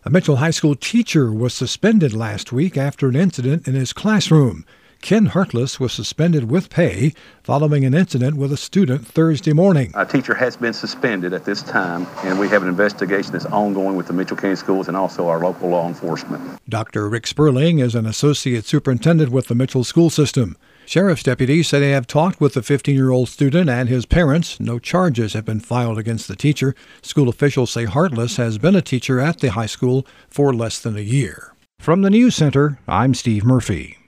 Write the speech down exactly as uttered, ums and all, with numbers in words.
A Mitchell High School teacher was suspended last week after an incident in his classroom. Ken Hartless was suspended with pay following an incident with a student Thursday morning. A teacher has been suspended at this time, and we have an investigation that's ongoing with the Mitchell County Schools and also our local law enforcement. Doctor Rick Sperling is an associate superintendent with the Mitchell school system. Sheriff's deputies say they have talked with the fifteen-year-old student and his parents. No charges have been filed against the teacher. School officials say Hartless has been a teacher at the high school for less than a year. From the News Center, I'm Steve Murphy.